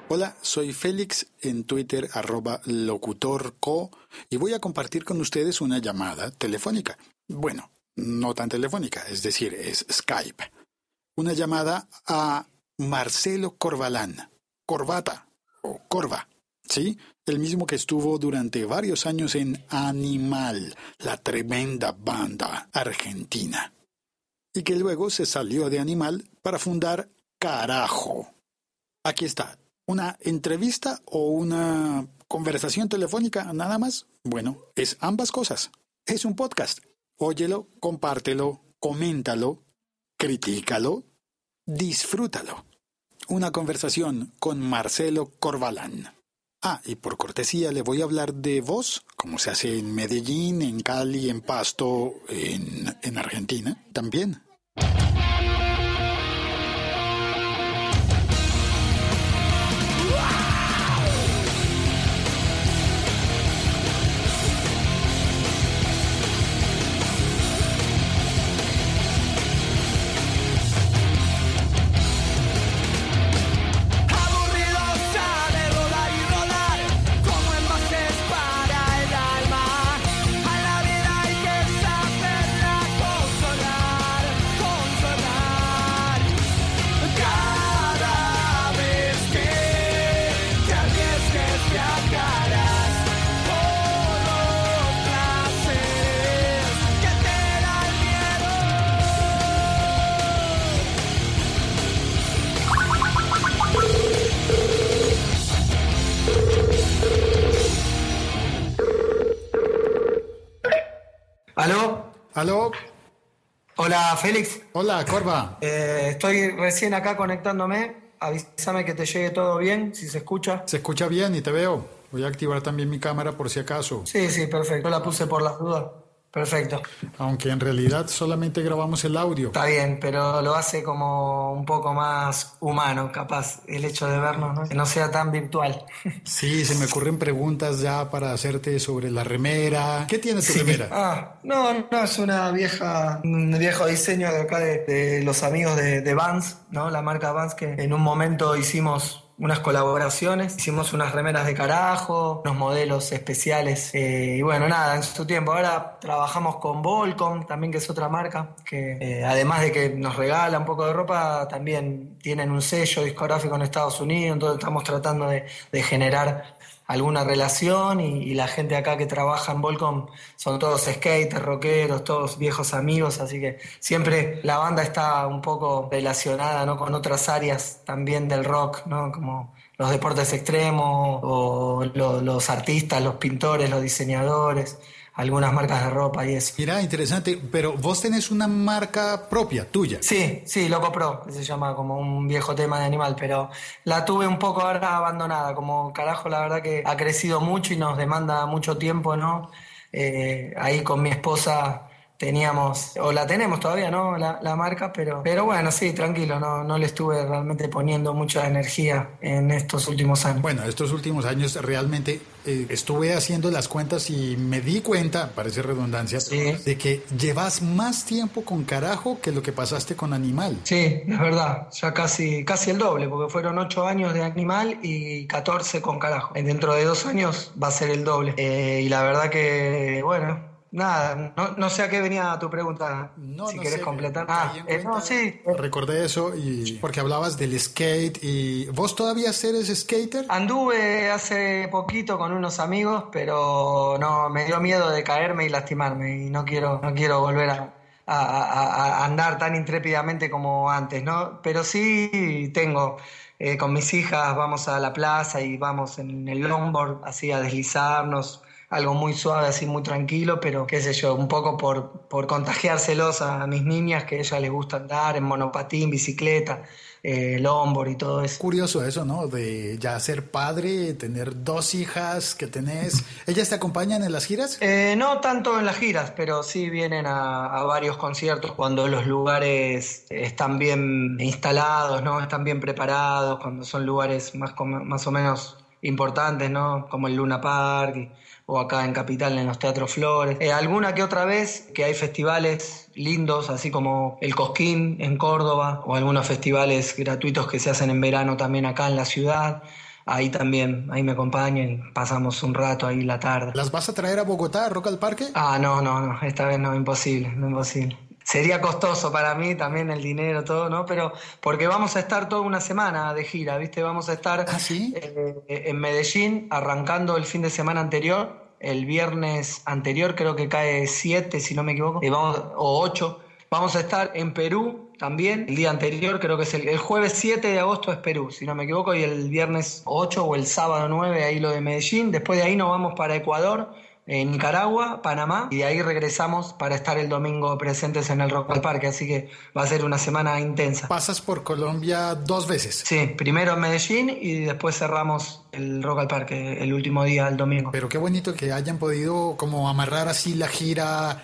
Hola, soy Félix en Twitter @locutorco y voy a compartir con ustedes una llamada telefónica. Bueno, no tan telefónica, es decir, es Skype. Una llamada a Marcelo Corvalán, Corbata o Corva, ¿sí? El mismo que estuvo durante varios años en Animal, la tremenda banda argentina. Y que luego se salió de Animal para fundar Carajo. Aquí está. ¿Una entrevista o una conversación telefónica nada más? Bueno, es ambas cosas. Es un podcast. Óyelo, compártelo, coméntalo, critícalo, disfrútalo. Una conversación con Marcelo Corvalán. Ah, y por cortesía le voy a hablar de voz, como se hace en Medellín, en Cali, en Pasto, en Argentina también. ¿Aló? Hola, Félix. Hola, Corva. Estoy recién acá conectándome. Avísame que te llegue todo bien, si se escucha. Se escucha bien y te veo. Voy a activar también mi cámara por si acaso. Sí, perfecto. Yo la puse por las dudas. Perfecto. Aunque en realidad solamente grabamos el audio. Está bien, pero lo hace como un poco más humano, capaz, el hecho de vernos, ¿no? Que no sea tan virtual. Sí, se me ocurren preguntas ya para hacerte sobre la remera. ¿Qué tiene tu remera? No, es un viejo diseño de acá de los amigos de Vans, ¿no? La marca Vans, que en un momento hicimos unas colaboraciones, hicimos unas remeras de Carajo, unos modelos especiales, y bueno, nada, en su tiempo. Ahora trabajamos con Volcom, también, que es otra marca, que además de que nos regala un poco de ropa, también tienen un sello discográfico en Estados Unidos, entonces estamos tratando de generar alguna relación, y la gente acá que trabaja en Volcom son todos skaters, rockeros, todos viejos amigos, así que siempre la banda está un poco relacionada, ¿no?, con otras áreas también del rock, ¿no?, como los deportes extremos o los artistas, los pintores, los diseñadores, algunas marcas de ropa y eso. Mira, interesante, pero vos tenés una marca propia, tuya. Sí, Loco Pro, que se llama como un viejo tema de Animal, pero la tuve un poco ahora abandonada, como Carajo la verdad que ha crecido mucho y nos demanda mucho tiempo, ¿no? Ahí con mi esposa teníamos, o la tenemos todavía, ¿no?, la marca, pero bueno, sí, tranquilo, no le estuve realmente poniendo mucha energía en estos últimos años. Bueno, estos últimos años realmente estuve haciendo las cuentas y me di cuenta, parece redundancia, sí, de que llevas más tiempo con Carajo que lo que pasaste con Animal. Sí, es verdad, ya casi el doble, porque fueron 8 años de Animal y 14 con Carajo. Dentro de 2 años va a ser el doble. Y la verdad que, bueno, nada, no sé a qué venía tu pregunta, si querés sé, completar. Sí. Recordé eso y porque hablabas del skate. ¿Y vos todavía eres skater? Anduve hace poquito con unos amigos, pero no, me dio miedo de caerme y lastimarme, y no quiero volver a andar tan intrépidamente como antes, ¿no? Pero sí tengo, con mis hijas vamos a la plaza y vamos en el longboard así a deslizarnos, algo muy suave, así muy tranquilo, pero qué sé yo, un poco por contagiárselos a mis niñas, que a ellas les gusta andar en monopatín, bicicleta, longboard y todo eso. Curioso eso, ¿no? De ya ser padre, tener 2 hijas que tenés. ¿Ellas te acompañan en las giras? No tanto en las giras, pero sí vienen a varios conciertos cuando los lugares están bien instalados, ¿no? Están bien preparados, cuando son lugares más o menos importantes, ¿no? Como el Luna Park o acá en Capital en los Teatros Flores. Alguna que otra vez que hay festivales lindos, así como el Cosquín en Córdoba, o algunos festivales gratuitos que se hacen en verano también acá en la ciudad. ahí también, ahí me acompaña y pasamos un rato ahí la tarde. ¿Las vas a traer a Bogotá, a Rock al Parque? No, esta vez no, imposible, no, imposible. Sería costoso para mí también el dinero, todo, ¿no? Pero porque vamos a estar toda una semana de gira, ¿viste? Vamos a estar ¿Sí? En Medellín, arrancando el fin de semana anterior. El viernes anterior creo que cae 7, si no me equivoco, o 8. Vamos a estar en Perú también, el día anterior, creo que es el jueves 7 de agosto es Perú, si no me equivoco, y el viernes 8 o el sábado 9, ahí lo de Medellín. Después de ahí nos vamos para Ecuador, Nicaragua, Panamá, y de ahí regresamos para estar el domingo presentes en el Rock al Parque, así que va a ser una semana intensa. ¿Pasas por Colombia 2 veces? Sí, primero en Medellín y después cerramos el Rock al Parque el último día, el domingo. Pero qué bonito que hayan podido como amarrar así la gira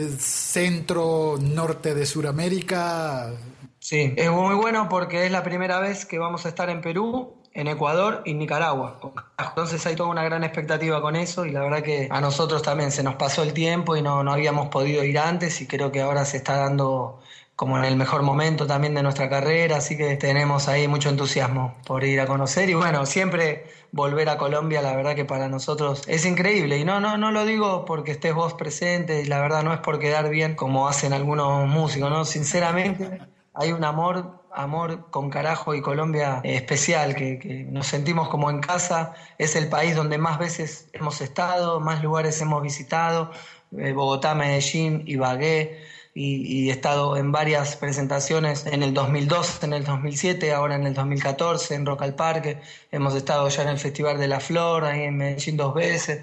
centro, norte de Sudamérica. Sí, es muy bueno porque es la primera vez que vamos a estar en Perú, en Ecuador y Nicaragua. Entonces hay toda una gran expectativa con eso y la verdad que a nosotros también se nos pasó el tiempo y no habíamos podido ir antes y creo que ahora se está dando como en el mejor momento también de nuestra carrera, así que tenemos ahí mucho entusiasmo por ir a conocer y bueno, siempre volver a Colombia, la verdad que para nosotros es increíble y no lo digo porque estés vos presente y la verdad no es por quedar bien como hacen algunos músicos, ¿no? Sinceramente hay un amor con carajo y Colombia especial, que nos sentimos como en casa, es el país donde más veces hemos estado, más lugares hemos visitado, Bogotá, Medellín, Ibagué, y he estado en varias presentaciones en el 2002, en el 2007, ahora en el 2014 en Rock al Parque, hemos estado ya en el Festival de la Flor, ahí en Medellín 2 veces,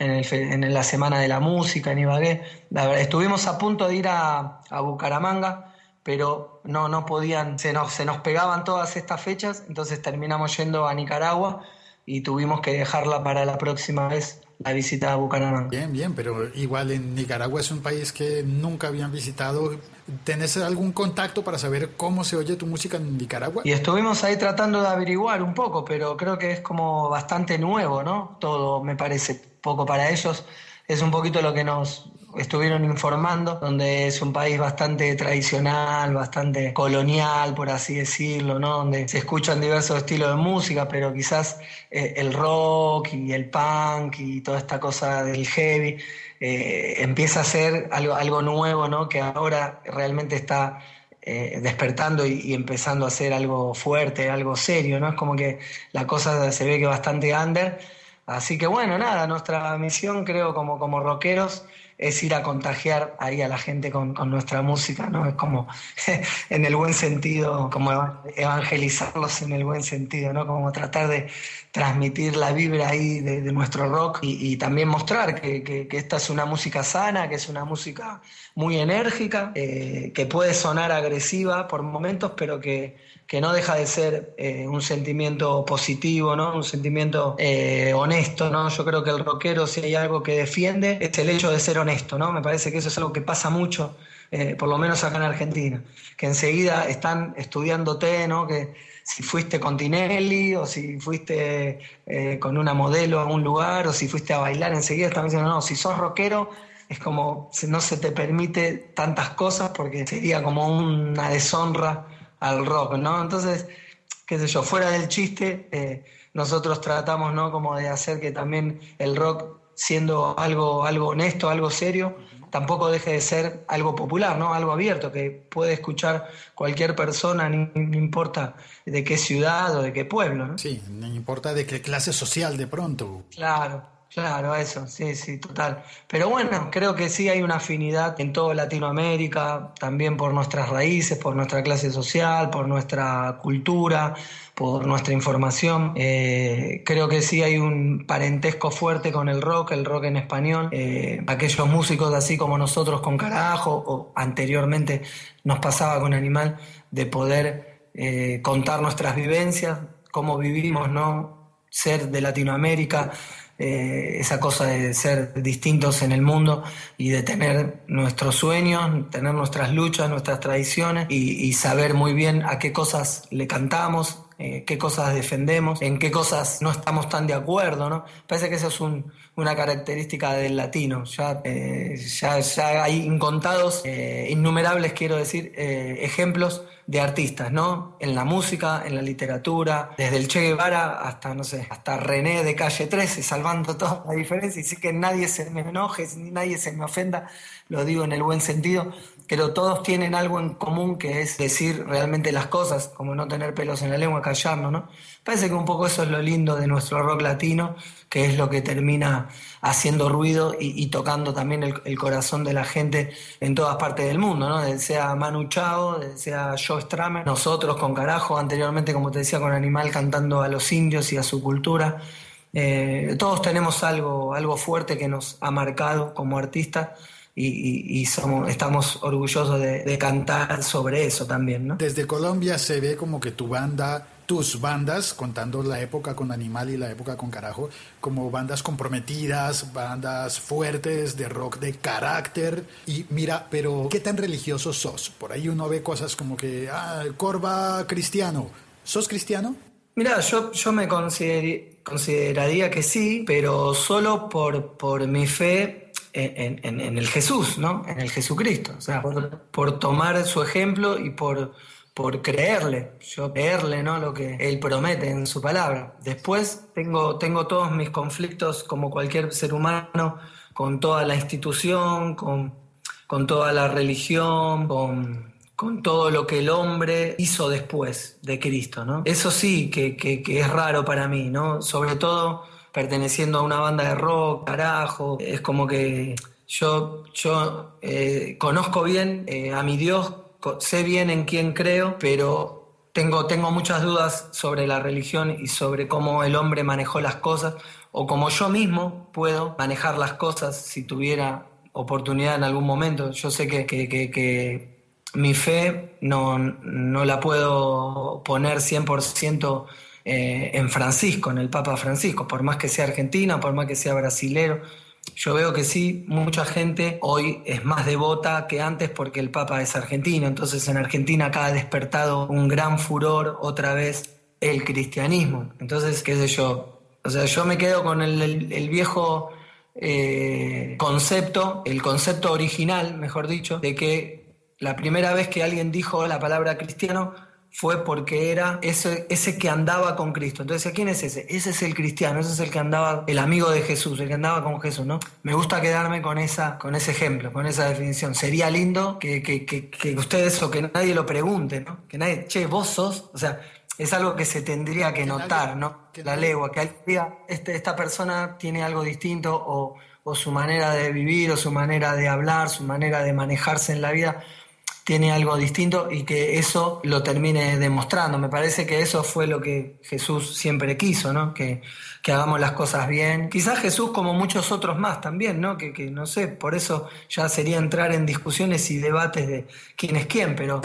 en la Semana de la Música en Ibagué. La verdad, estuvimos a punto de ir a Bucaramanga, pero no podían, se nos pegaban todas estas fechas, entonces terminamos yendo a Nicaragua y tuvimos que dejarla para la próxima vez, la visita a Bucaramanga. Bien, pero igual en Nicaragua es un país que nunca habían visitado. ¿Tenés algún contacto para saber cómo se oye tu música en Nicaragua? Y estuvimos ahí tratando de averiguar un poco, pero creo que es como bastante nuevo, ¿no? Todo me parece poco para ellos. Es un poquito lo que nos estuvieron informando, donde es un país bastante tradicional, bastante colonial, por así decirlo, ¿no? Donde se escuchan diversos estilos de música, pero quizás el rock y el punk y toda esta cosa del heavy empieza a ser algo nuevo, ¿no? Que ahora realmente está despertando y empezando a ser algo fuerte, algo serio, ¿no? Es como que la cosa se ve que bastante under. Así que bueno, nada, nuestra misión creo como rockeros es ir a contagiar ahí a la gente con nuestra música, ¿no? Es como, en el buen sentido, como evangelizarlos en el buen sentido, ¿no? Como tratar de transmitir la vibra ahí de nuestro rock y también mostrar que esta es una música sana, que es una música muy enérgica, que puede sonar agresiva por momentos, pero que no deja de ser un sentimiento positivo, ¿no? Un sentimiento honesto, ¿no? Yo creo que el rockero, si hay algo que defiende, es el hecho de ser honesto, ¿no? Me parece que eso es algo que pasa mucho, por lo menos acá en Argentina, que enseguida están estudiándote, ¿no? Que si fuiste con Tinelli o si fuiste con una modelo a un lugar o si fuiste a bailar, enseguida están diciendo, no, si sos rockero es como no se te permite tantas cosas porque sería como una deshonra al rock, ¿no? Entonces, qué sé yo, fuera del chiste, nosotros tratamos, ¿no? Como de hacer que también el rock, siendo algo honesto, algo serio, tampoco deje de ser algo popular, ¿no? Algo abierto, que puede escuchar cualquier persona, no importa de qué ciudad o de qué pueblo, ¿no? Sí, no importa de qué clase social de pronto. Claro, eso, sí, total. Pero bueno, creo que sí hay una afinidad en toda Latinoamérica, también por nuestras raíces, por nuestra clase social, por nuestra cultura, por nuestra información. Creo que sí hay un parentesco fuerte con el rock en español. Aquellos músicos así como nosotros con Carajo, o anteriormente nos pasaba con Animal, de poder contar nuestras vivencias, cómo vivimos, ¿no? Ser de Latinoamérica, esa cosa de ser distintos en el mundo y de tener nuestros sueños, tener nuestras luchas, nuestras tradiciones y saber muy bien a qué cosas le cantamos, qué cosas defendemos, en qué cosas no estamos tan de acuerdo, ¿no? Parece que eso es una característica del latino. Ya hay incontados, innumerables, quiero decir, ejemplos de artistas, ¿no? En la música, en la literatura, desde el Che Guevara hasta, no sé, hasta René de Calle 13, salvando toda la diferencia, y sí que nadie se me enoje, ni nadie se me ofenda, lo digo en el buen sentido, pero todos tienen algo en común, que es decir realmente las cosas, como no tener pelos en la lengua, callarnos, ¿no? Parece que un poco eso es lo lindo de nuestro rock latino, que es lo que termina haciendo ruido y tocando también el corazón de la gente en todas partes del mundo, ¿no? Sea Manu Chao, sea Joe Strummer, nosotros con Carajo, anteriormente, como te decía, con Animal, cantando a los indios y a su cultura. Todos tenemos algo fuerte que nos ha marcado como artistas, y estamos orgullosos de cantar sobre eso también, ¿no? Desde Colombia se ve como que tus bandas, contando la época con Animal y la época con Carajo, como bandas comprometidas, bandas fuertes, de rock de carácter. Y mira, pero ¿qué tan religioso sos? Por ahí uno ve cosas como que, Corva cristiano. ¿Sos cristiano? Mira, yo me consideraría que sí, pero solo por mi fe en el Jesús, ¿no? En el Jesucristo. O sea, por tomar su ejemplo y por creerle. Yo creerle, ¿no? Lo que Él promete en su palabra. Después tengo todos mis conflictos, como cualquier ser humano, con toda la institución, con toda la religión, con todo lo que el hombre hizo después de Cristo, ¿no? Eso sí que es raro para mí, ¿no? Sobre todo perteneciendo a una banda de rock, Carajo, es como que yo conozco bien a mi Dios, sé bien en quién creo, pero tengo muchas dudas sobre la religión y sobre cómo el hombre manejó las cosas, o cómo yo mismo puedo manejar las cosas si tuviera oportunidad en algún momento. Yo sé que mi fe no la puedo poner 100% en Francisco, en el Papa Francisco, por más que sea argentino, por más que sea brasilero. Yo veo que sí, mucha gente hoy es más devota que antes porque el Papa es argentino. Entonces en Argentina acá ha despertado un gran furor otra vez el cristianismo. Entonces, qué sé yo, o sea, yo me quedo con el viejo concepto, el concepto original, mejor dicho, de que la primera vez que alguien dijo la palabra cristiano fue porque era ese que andaba con Cristo. Entonces, ¿quién es ese? Ese es el cristiano, ese es el que andaba, el amigo de Jesús, el que andaba con Jesús, ¿no? Me gusta quedarme con ese ejemplo, con esa definición. Sería lindo que ustedes, o que nadie lo pregunte, ¿no? Que nadie, che, vos sos, o sea, es algo que se tendría que notar, ¿no? La legua, que alguien diga, esta persona tiene algo distinto, o su manera de vivir, o su manera de hablar, su manera de manejarse en la vida tiene algo distinto, y que eso lo termine demostrando. Me parece que eso fue lo que Jesús siempre quiso, ¿no? Que hagamos las cosas bien. Quizás Jesús, como muchos otros más también, ¿no? Que no sé, por eso ya sería entrar en discusiones y debates de quién es quién, pero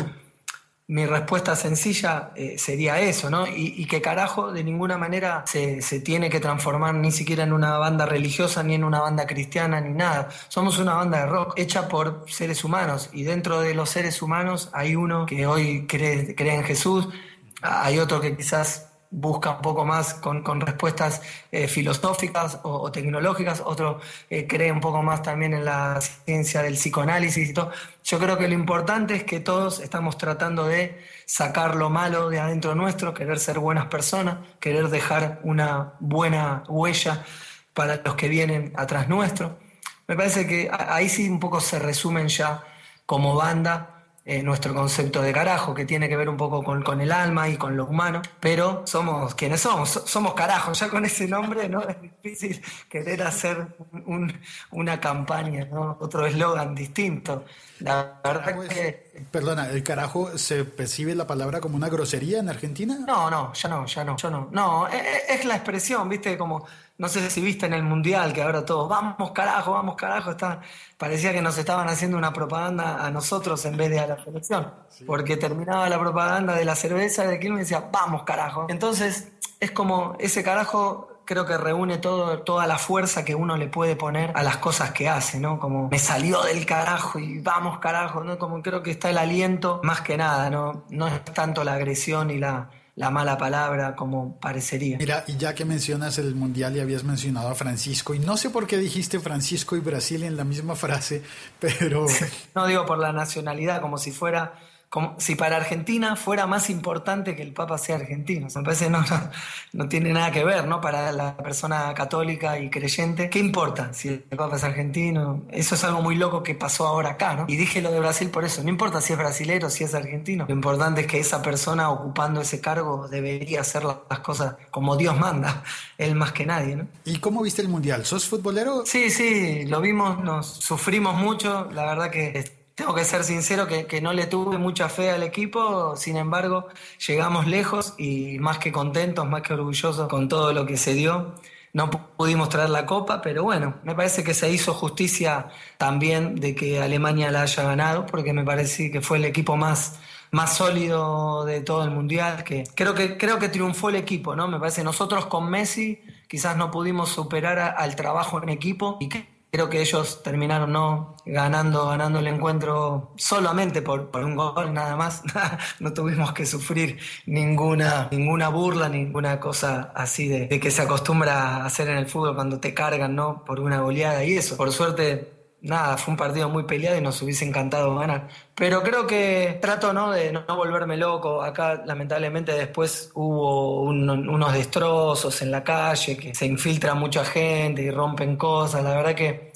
mi respuesta sencilla sería eso, ¿no? Y que Carajo de ninguna manera se tiene que transformar ni siquiera en una banda religiosa, ni en una banda cristiana, ni nada. Somos una banda de rock hecha por seres humanos, y dentro de los seres humanos hay uno que hoy cree en Jesús, hay otro que quizás busca un poco más con respuestas filosóficas o tecnológicas, otro cree un poco más también en la ciencia del psicoanálisis y todo. Yo creo que lo importante es que todos estamos tratando de sacar lo malo de adentro nuestro, querer ser buenas personas, querer dejar una buena huella para los que vienen atrás nuestro. Me parece que ahí sí un poco se resumen ya como banda nuestro concepto de Carajo, que tiene que ver un poco con el alma y con lo humano, pero somos quienes somos Carajo. Ya con ese nombre, ¿no? Es difícil querer hacer una campaña, ¿no? Otro eslogan distinto. La verdad que... Perdona, ¿el carajo se percibe la palabra como una grosería en Argentina? No, ya no. No, es la expresión, ¿viste? Como, no sé si viste en el Mundial, que ahora todos, vamos carajo, parecía que nos estaban haciendo una propaganda a nosotros en vez de a la selección, sí. Porque terminaba la propaganda de la cerveza de Quilmes y decía, vamos carajo. Entonces, es como ese carajo... Creo que reúne toda la fuerza que uno le puede poner a las cosas que hace, ¿no? Como me salió del carajo y vamos carajo, ¿no? Como creo que está el aliento más que nada, ¿no? No es tanto la agresión y la la mala palabra como parecería. Mira, y ya que mencionas el Mundial y habías mencionado a Francisco, y no sé por qué dijiste Francisco y Brasil en la misma frase, pero No digo por la nacionalidad, como si para Argentina fuera más importante que el Papa sea argentino. Me parece que no tiene nada que ver, ¿no? Para la persona católica y creyente, ¿qué importa si el Papa es argentino? Eso es algo muy loco que pasó ahora acá, ¿no? Y dije lo de Brasil por eso. No importa si es brasilero, si es argentino. Lo importante es que esa persona ocupando ese cargo debería hacer las cosas como Dios manda, él más que nadie, ¿no? ¿y cómo viste el Mundial? ¿Sos futbolero? Sí, lo vimos, nos sufrimos mucho, la verdad que tengo que ser sincero que no le tuve mucha fe al equipo, sin embargo llegamos lejos y más que contentos, más que orgullosos con todo lo que se dio. No pudimos traer la copa, pero bueno, me parece que se hizo justicia también de que Alemania la haya ganado, porque me parece que fue el equipo más sólido de todo el mundial, que creo que triunfó el equipo, ¿no? Me parece nosotros con Messi quizás no pudimos superar al trabajo en equipo y creo que ellos terminaron no ganando el encuentro solamente por un gol nada más. No tuvimos que sufrir ninguna burla, ninguna cosa así de que se acostumbra a hacer en el fútbol cuando te cargan, ¿no? Por una goleada y eso. Por suerte, nada, fue un partido muy peleado y nos hubiese encantado ganar. Pero creo que trato, ¿no? De no volverme loco. Acá lamentablemente después hubo unos destrozos en la calle, que se infiltra mucha gente y rompen cosas. La verdad que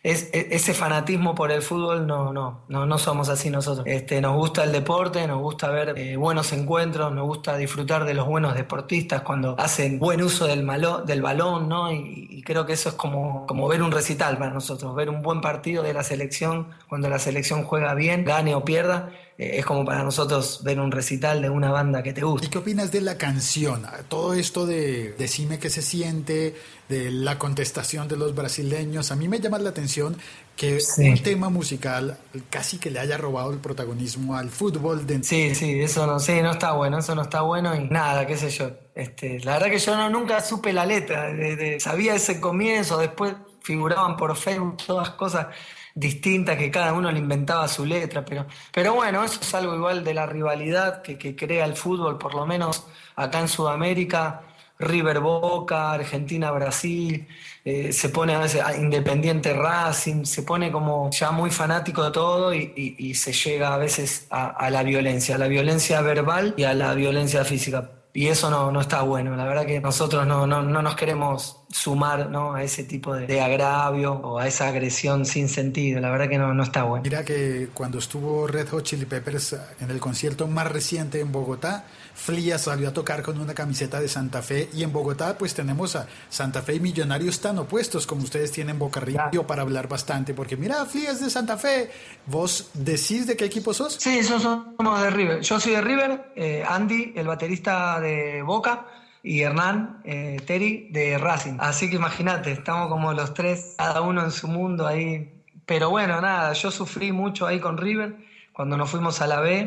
ese fanatismo por el fútbol no somos así nosotros. Nos gusta el deporte, nos gusta ver buenos encuentros, nos gusta disfrutar de los buenos deportistas cuando hacen buen uso del balón, ¿no? Y creo que eso es como ver un recital para nosotros, ver un buen partido de la selección, cuando la selección juega bien, gane o pierda. Es como para nosotros ver un recital de una banda que te gusta. ¿Y qué opinas de la canción? Todo esto de decime qué se siente, de la contestación de los brasileños. A mí me llama la atención que Sí. un tema musical casi que le haya robado el protagonismo al fútbol. Sí, eso no está bueno, eso no está bueno y nada, qué sé yo. La verdad que yo nunca supe la letra, sabía ese comienzo, después figuraban por Facebook todas cosas distintas que cada uno le inventaba su letra, pero bueno, eso es algo igual de la rivalidad que crea el fútbol, por lo menos acá en Sudamérica. River Boca, Argentina Brasil, se pone a veces Independiente Racing, se pone como ya muy fanático de todo y se llega a veces a la violencia verbal y a la violencia física. Y eso no está bueno, la verdad que nosotros no nos queremos sumar, ¿no? A ese tipo de agravio o a esa agresión sin sentido, la verdad que no está bueno. Mira que cuando estuvo Red Hot Chili Peppers en el concierto más reciente en Bogotá, Flia salió a tocar con una camiseta de Santa Fe y en Bogotá pues tenemos a Santa Fe y Millonarios tan opuestos como ustedes tienen Boca River, Claro. para hablar bastante, porque mira, Flia es de Santa Fe. ¿Vos decís de qué equipo sos? Sí, somos de River. Yo soy de River, Andy, el baterista de Boca, y Hernán, Terry, de Racing. Así que imagínate, estamos como los tres, cada uno en su mundo ahí. Pero bueno, nada, yo sufrí mucho ahí con River cuando nos fuimos a la B,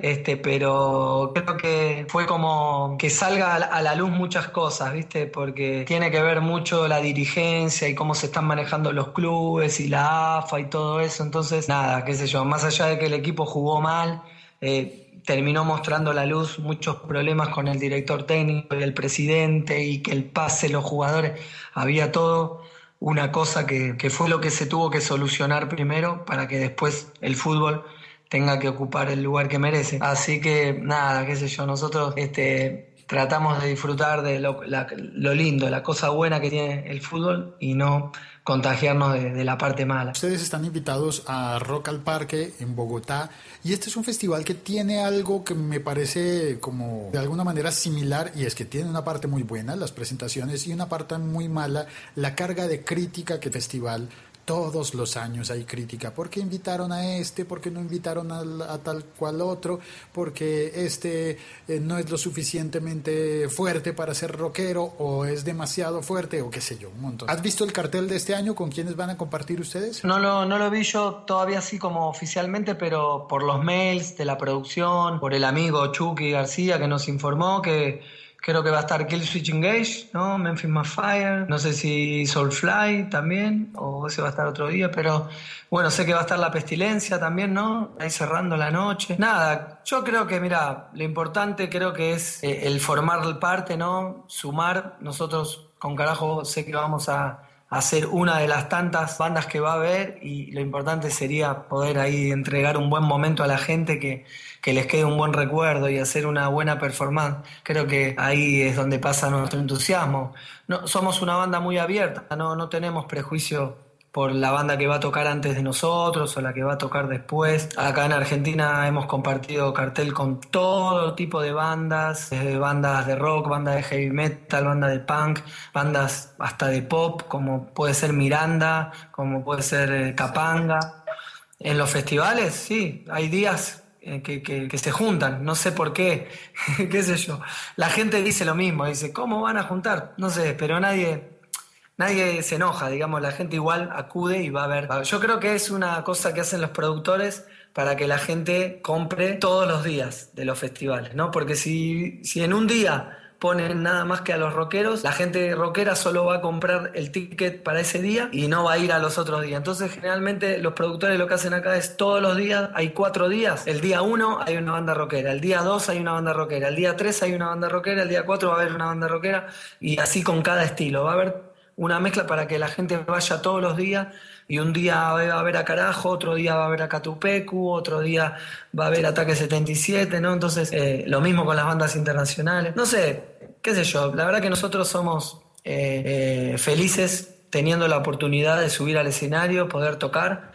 pero creo que fue como que salga a la luz muchas cosas, ¿viste? Porque tiene que ver mucho la dirigencia y cómo se están manejando los clubes y la AFA y todo eso. Entonces, nada, qué sé yo, más allá de que el equipo jugó mal, terminó mostrando a la luz muchos problemas con el director técnico y el presidente y que el pase, los jugadores, había todo una cosa que fue lo que se tuvo que solucionar primero para que después el fútbol tenga que ocupar el lugar que merece. Así que nada, qué sé yo, nosotros tratamos de disfrutar de lo lindo, la cosa buena que tiene el fútbol y no contagiarnos de la parte mala. Ustedes están invitados a Rock al Parque en Bogotá y este es un festival que tiene algo que me parece como de alguna manera similar y es que tiene una parte muy buena, las presentaciones, y una parte muy mala, la carga de crítica que el festival. Todos los años hay crítica. ¿Por qué invitaron a este? ¿Por qué no invitaron a tal cual otro? Porque no es lo suficientemente fuerte para ser rockero o es demasiado fuerte o qué sé yo, un montón. ¿Has visto el cartel de este año? ¿Con quiénes van a compartir ustedes? No lo vi yo todavía así como oficialmente, pero por los mails de la producción, por el amigo Chucky García que nos informó que Creo que va a estar Killswitch Engage, ¿no? Memphis May Fire, no sé si Soulfly también, o ese va a estar otro día, pero bueno, sé que va a estar La Pestilencia también, ¿no? Ahí cerrando la noche. Nada, yo creo que, mira, lo importante creo que es el formar parte, ¿no? Sumar. Nosotros con Carajo sé que vamos a ser una de las tantas bandas que va a haber, y lo importante sería poder ahí entregar un buen momento a la gente, que les quede un buen recuerdo y hacer una buena performance. Creo que ahí es donde pasa nuestro entusiasmo. No, somos una banda muy abierta, no tenemos prejuicio por la banda que va a tocar antes de nosotros o la que va a tocar después. Acá en Argentina hemos compartido cartel con todo tipo de bandas, desde bandas de rock, bandas de heavy metal, bandas de punk, bandas hasta de pop, como puede ser Miranda, como puede ser Capanga. En los festivales, sí, hay días que se juntan, no sé por qué, qué sé yo. La gente dice lo mismo, dice, ¿cómo van a juntar? No sé, pero nadie se enoja, digamos, la gente igual acude y va a ver. Yo creo que es una cosa que hacen los productores para que la gente compre todos los días de los festivales, ¿no? Porque si en un día ponen nada más que a los rockeros, la gente rockera solo va a comprar el ticket para ese día y no va a ir a los otros días. Entonces, generalmente los productores lo que hacen acá es todos los días, hay 4 días. El día 1 hay una banda rockera, el día 2 hay una banda rockera, el día 3 hay una banda rockera, el día 4 va a haber una banda rockera, y así con cada estilo. Va a haber una mezcla para que la gente vaya todos los días, y un día va a ver a Carajo, otro día va a ver a Catupecu, otro día va a ver Ataque 77, ¿no? Entonces, lo mismo con las bandas internacionales. No sé, qué sé yo, la verdad que nosotros somos felices teniendo la oportunidad de subir al escenario, poder tocar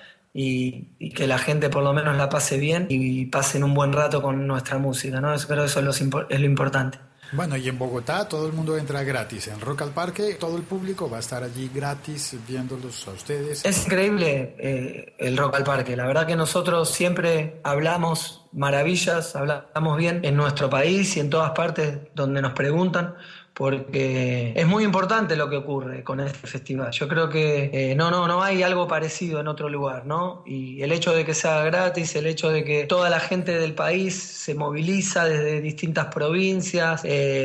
y que la gente por lo menos la pase bien y pasen un buen rato con nuestra música, ¿no? Creo que eso es lo importante. Bueno, y en Bogotá todo el mundo entra gratis. En Rock al Parque todo el público va a estar allí gratis viéndolos a ustedes. Es increíble el Rock al Parque. La verdad que nosotros siempre hablamos maravillas, hablamos bien en nuestro país y en todas partes donde nos preguntan, porque es muy importante lo que ocurre con este festival. Yo creo que no hay algo parecido en otro lugar, ¿no? Y el hecho de que sea gratis, el hecho de que toda la gente del país se moviliza desde distintas provincias,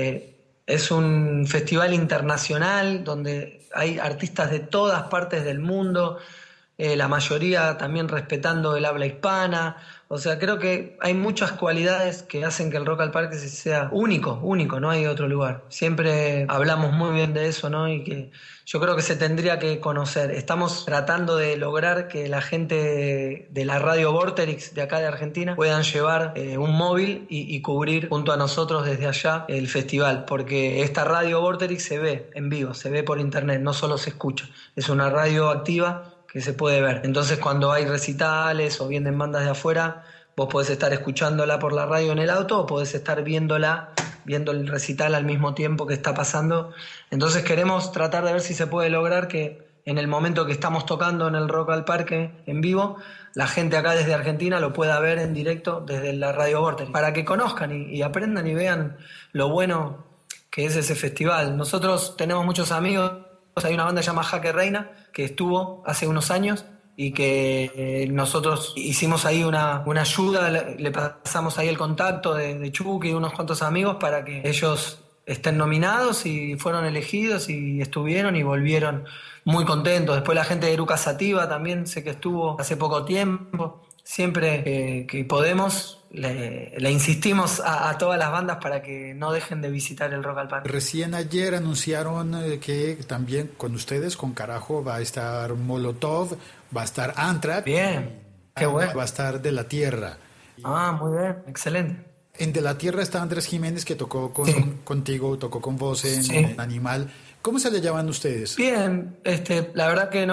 es un festival internacional donde hay artistas de todas partes del mundo, la mayoría también respetando el habla hispana. O sea, creo que hay muchas cualidades que hacen que el Rock al Parque sea único, no hay otro lugar. Siempre hablamos muy bien de eso, ¿no? Y que yo creo que se tendría que conocer. Estamos tratando de lograr que la gente de la radio Vorterix de acá de Argentina puedan llevar un móvil y cubrir junto a nosotros desde allá el festival, porque esta radio Vorterix se ve en vivo, se ve por internet, no solo se escucha. Es una radio activa que se puede ver. Entonces, cuando hay recitales o vienen bandas de afuera, vos podés estar escuchándola por la radio en el auto o podés estar viendo el recital al mismo tiempo que está pasando. Entonces queremos tratar de ver si se puede lograr que en el momento que estamos tocando en el Rock al Parque en vivo, la gente acá desde Argentina lo pueda ver en directo desde la radio Vorterix, para que conozcan y aprendan y vean lo bueno que es ese festival. Nosotros tenemos muchos amigos. Hay una banda llamada Jaque Reina que estuvo hace unos años y que nosotros hicimos ahí una ayuda, le pasamos ahí el contacto de Chucky y unos cuantos amigos para que ellos estén nominados, y fueron elegidos y estuvieron y volvieron muy contentos. Después la gente de Eruca Sativa también sé que estuvo hace poco tiempo. Siempre que podemos le insistimos a todas las bandas para que no dejen de visitar el Rock al Parque. Recién ayer anunciaron que también con ustedes, con Carajo, va a estar Molotov, va a estar Anthrax. Bien, qué bueno. Va a estar De la Tierra. Ah, muy bien, excelente. En De la Tierra está Andrés Jiménez, que tocó contigo, tocó con vos en Animal. ¿Cómo se le llaman ustedes? Bien, la verdad que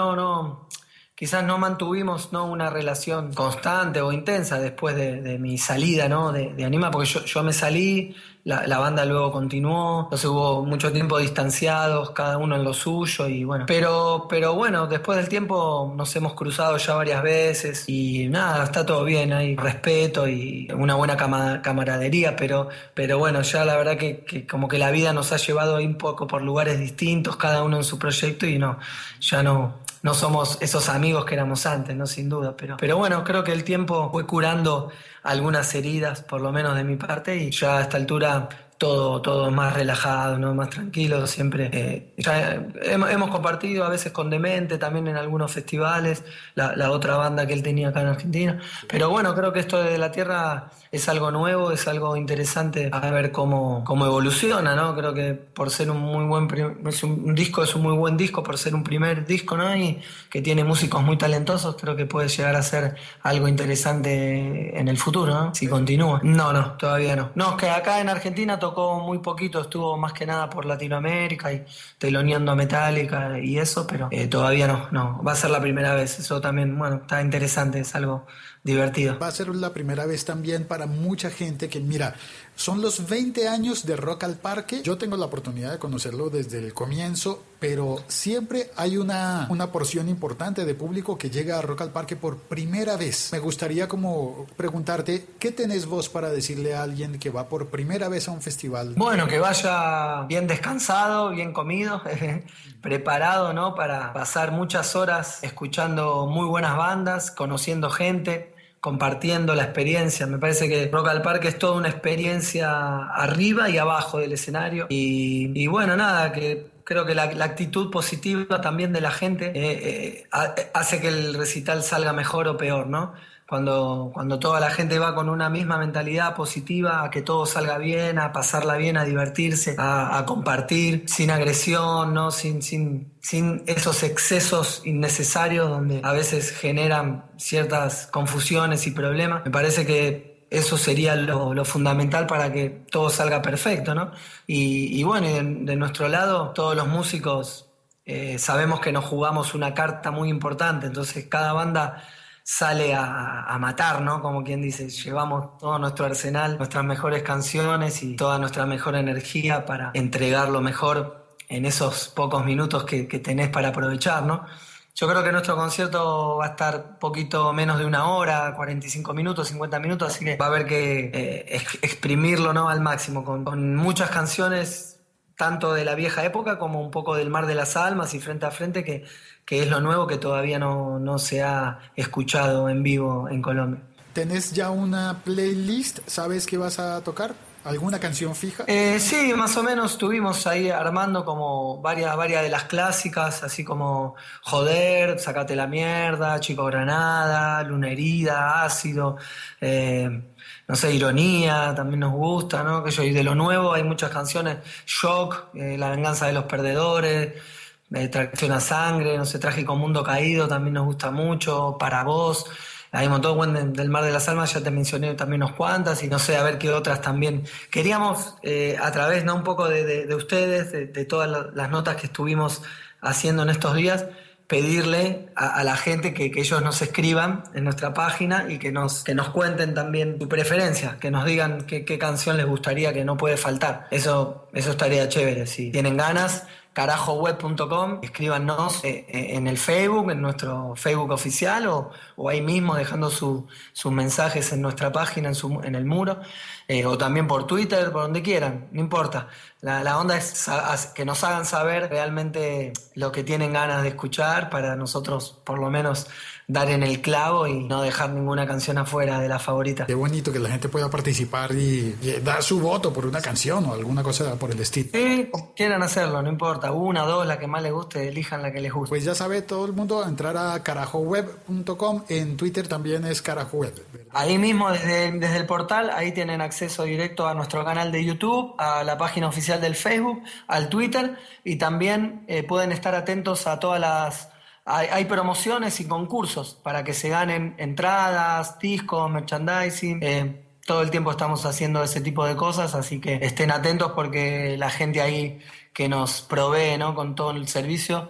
quizás no mantuvimos una relación constante o intensa después de mi salida, ¿no? de Anima, porque yo me salí, la banda luego continuó, entonces hubo mucho tiempo distanciados, cada uno en lo suyo, y bueno, pero bueno, después del tiempo nos hemos cruzado ya varias veces y nada, está todo bien, hay respeto y una buena camaradería, pero bueno, ya la verdad que como que la vida nos ha llevado ahí un poco por lugares distintos, cada uno en su proyecto, y ya no somos esos amigos que éramos antes, ¿no? Sin duda, pero bueno, creo que el tiempo fue curando algunas heridas, por lo menos de mi parte, y ya a esta altura todo más relajado, ¿no? Más tranquilo, siempre. Ya hemos compartido a veces con Demente también en algunos festivales, la otra banda que él tenía acá en Argentina. Pero bueno, creo que esto de La Tierra es algo nuevo, es algo interesante a ver cómo evoluciona, ¿no? Creo que por ser un muy buen un disco, es un muy buen disco por ser un primer disco, ¿no? Y que tiene músicos muy talentosos, creo que puede llegar a ser algo interesante en el futuro, ¿no? Si continúa. No, todavía no. No, es que acá en Argentina tocó muy poquito, estuvo más que nada por Latinoamérica y teloneando a Metallica y eso, pero todavía no. Va a ser la primera vez, eso también, bueno, está interesante, es algo divertido. Va a ser la primera vez también para mucha gente que, mira, son los 20 años de Rock al Parque. Yo tengo la oportunidad de conocerlo desde el comienzo, pero siempre hay una porción importante de público que llega a Rock al Parque por primera vez. Me gustaría como preguntarte, ¿qué tenés vos para decirle a alguien que va por primera vez a un festival? Bueno, que vaya bien descansado, bien comido, preparado, ¿no? Para pasar muchas horas escuchando muy buenas bandas, conociendo gente, compartiendo la experiencia. Me parece que Rock al Parque es toda una experiencia arriba y abajo del escenario. Y bueno, nada, que creo que la actitud positiva también de la gente hace que el recital salga mejor o peor, ¿no? Cuando toda la gente va con una misma mentalidad positiva, a que todo salga bien, a pasarla bien, a divertirse, a compartir, sin agresión, ¿no? Sin esos excesos innecesarios donde a veces generan ciertas confusiones y problemas. Me parece que eso sería lo fundamental para que todo salga perfecto, ¿no? Y bueno, de nuestro lado, todos los músicos sabemos que nos jugamos una carta muy importante, entonces cada banda sale a matar, ¿no? Como quien dice, llevamos todo nuestro arsenal, nuestras mejores canciones y toda nuestra mejor energía para entregar lo mejor en esos pocos minutos que tenés para aprovechar, ¿no? Yo creo que nuestro concierto va a estar poquito menos de una hora, 45 minutos, 50 minutos, así que va a haber que exprimirlo, ¿no? Al máximo, con muchas canciones, tanto de la vieja época como un poco del Mar de las Almas y Frente a Frente, que es lo nuevo que todavía no se ha escuchado en vivo en Colombia. ¿Tenés ya una playlist? ¿Sabes qué vas a tocar? ¿Alguna canción fija? Sí, más o menos estuvimos ahí armando como varias de las clásicas, así como Joder, Sácate la Mierda, Chico Granada, Luna Herida, Ácido, no sé, Ironía, también nos gusta, ¿no? Y de lo nuevo hay muchas canciones, Shock, La Venganza de los Perdedores, Tracción a Sangre, no sé, Trágico Mundo Caído también nos gusta mucho, Para Vos. Hay un montón, bueno, del Mar de las Almas ya te mencioné también unas cuantas y no sé, a ver qué otras también. Queríamos, a través, ¿no? Un poco de ustedes, de todas las notas que estuvimos haciendo en estos días, pedirle a la gente que ellos nos escriban en nuestra página y que nos cuenten también su preferencia, que nos digan qué canción les gustaría, que no puede faltar. Eso estaría chévere. Si tienen ganas, carajoweb.com, escríbanos en el Facebook, en nuestro Facebook oficial o ahí mismo dejando sus mensajes en nuestra página, en el muro, o también por Twitter, por donde quieran, no importa. La onda es que nos hagan saber realmente lo que tienen ganas de escuchar para nosotros por lo menos dar en el clavo y no dejar ninguna canción afuera de la favorita. Qué bonito que la gente pueda participar y dar su voto por una canción o alguna cosa por el estilo. Sí, quieran hacerlo, no importa, una, dos, la que más les guste, elijan la que les guste. Pues ya sabe todo el mundo a entrar a carajoweb.com, en Twitter también es carajoweb, ¿verdad? Ahí mismo desde el portal, ahí tienen acceso directo a nuestro canal de YouTube, a la página oficial del Facebook, al Twitter y también pueden estar atentos a todas las... Hay promociones y concursos para que se ganen entradas, discos, merchandising. Todo el tiempo estamos haciendo ese tipo de cosas, así que estén atentos porque la gente ahí que nos provee, ¿no? Con todo el servicio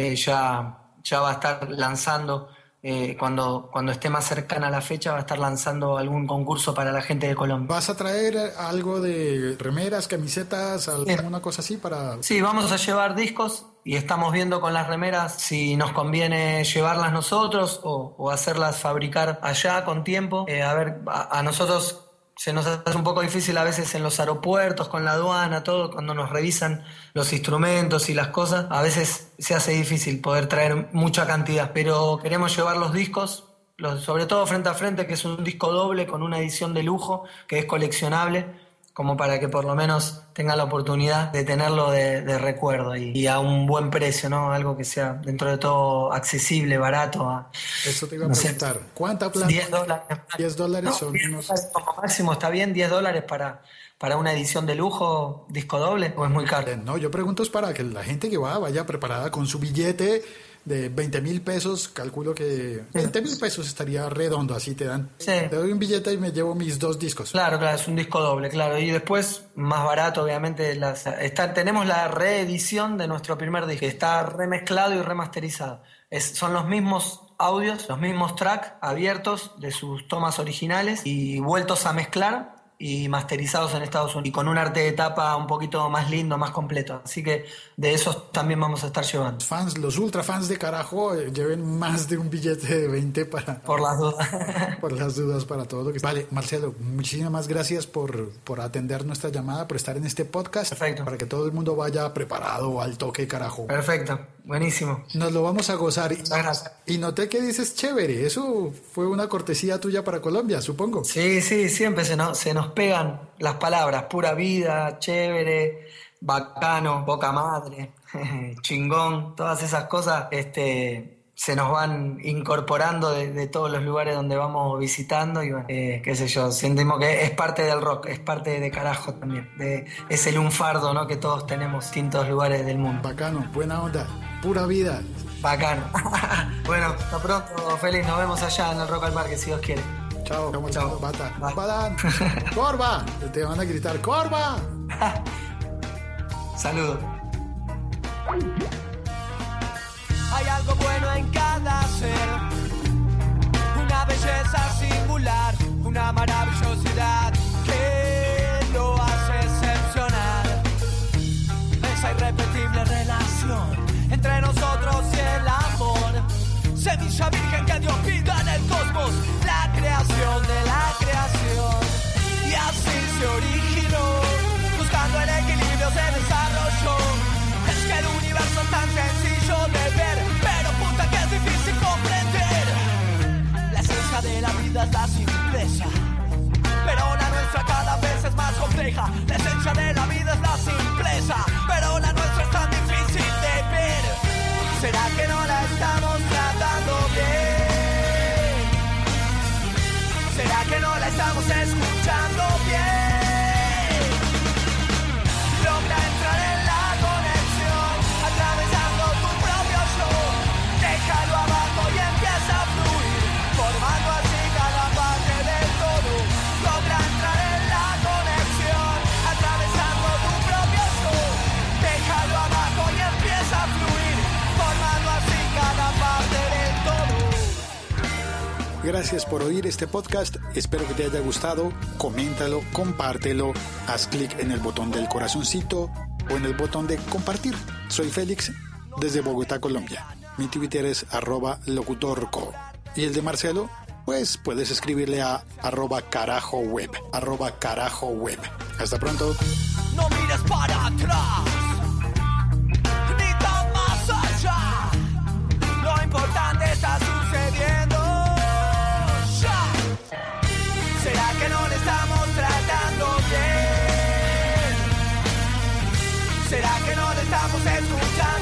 ya va a estar lanzando, cuando esté más cercana a la fecha, va a estar lanzando algún concurso para la gente de Colombia. ¿Vas a traer algo de remeras, camisetas, alguna cosa así para...? Sí, vamos a llevar discos. Y estamos viendo con las remeras si nos conviene llevarlas nosotros o hacerlas fabricar allá con tiempo. A nosotros se nos hace un poco difícil a veces en los aeropuertos, con la aduana, todo, cuando nos revisan los instrumentos y las cosas. A veces se hace difícil poder traer mucha cantidad, pero queremos llevar los discos, sobre todo Frente a Frente, que es un disco doble con una edición de lujo, que es coleccionable, como para que por lo menos tengan la oportunidad de tenerlo de recuerdo y a un buen precio, ¿no? Algo que sea dentro de todo accesible, barato. Eso te iba a preguntar. ¿Cuánta plata? $10. $10 no, son unos... como máximo está bien, $10 para una edición de lujo, disco doble, o es muy caro. No, yo pregunto es para que la gente que vaya preparada con su billete de 20,000 pesos, calculo que 20,000 pesos estaría redondo, así te dan. Sí. Te doy un billete y me llevo mis 2 discos. Claro, es un disco doble, claro. Y después, más barato, obviamente, tenemos la reedición de nuestro primer disco, que está remezclado y remasterizado. Son los mismos audios, los mismos tracks abiertos de sus tomas originales y vueltos a mezclar y masterizados en Estados Unidos y con un arte de tapa un poquito más lindo, más completo. Así que de esos también vamos a estar llevando. Los ultra fans de Carajo lleven más de un billete de 20 para... Por las dudas. Por las dudas para todo lo que... Vale, Marcelo, muchísimas gracias por atender nuestra llamada, por estar en este podcast. Perfecto. Para que todo el mundo vaya preparado al toque Carajo. Perfecto, buenísimo. Nos lo vamos a gozar. Gracias. Y noté que dices chévere, eso fue una cortesía tuya para Colombia, supongo. Sí, siempre se nos pegan las palabras, pura vida, chévere, bacano, poca madre, chingón, todas esas cosas se nos van incorporando de todos los lugares donde vamos visitando y bueno, qué sé yo, sentimos que es parte del rock, es parte de Carajo también, es el lunfardo, ¿no? Que todos tenemos en distintos lugares del mundo. Bacano, buena onda, pura vida. Bacano. Bueno, hasta pronto, Félix, nos vemos allá en el Rock al Parque, si Dios quiere. Chao, chao. Bata. Badán. Corva, te van a gritar, Corva. Saludos. Hay algo bueno en cada ser, una belleza singular, una maravillosidad que lo hace excepcional. Esa irrepetible relación entre nosotros y el amor, semilla virgen que Dios pinta en el cosmos, la creación de la creación. Y así se originó, buscando el equilibrio se desarrolló. Es que el universo es tan sencillo de ver, pero puta que es difícil comprender. La esencia de la vida es la simpleza, pero la nuestra cada vez es más compleja. La esencia de la vida es la simpleza, pero la nuestra es tan difícil de ver. ¿Será que no la estamos tratando bien? ¿Será que no la estamos escuchando bien? Logra entrar en la conexión, atravesando tu propio yo. Déjalo abajo y empieza a fluir, formando así cada parte del todo. Logra entrar en la conexión, atravesando tu propio yo. Déjalo abajo y empieza a fluir, formando así cada parte del todo. Gracias por oír este podcast, espero que te haya gustado, coméntalo, compártelo, haz clic en el botón del corazoncito o en el botón de compartir. Soy Félix desde Bogotá, Colombia. Mi Twitter es @locutorco. Y el de Marcelo, pues puedes escribirle a @carajoweb. Hasta pronto. No mires para atrás, ni tan más allá. Lo importante está sucediendo ya. ¿Será que no le estamos tratando bien? ¿Será que no le estamos escuchando?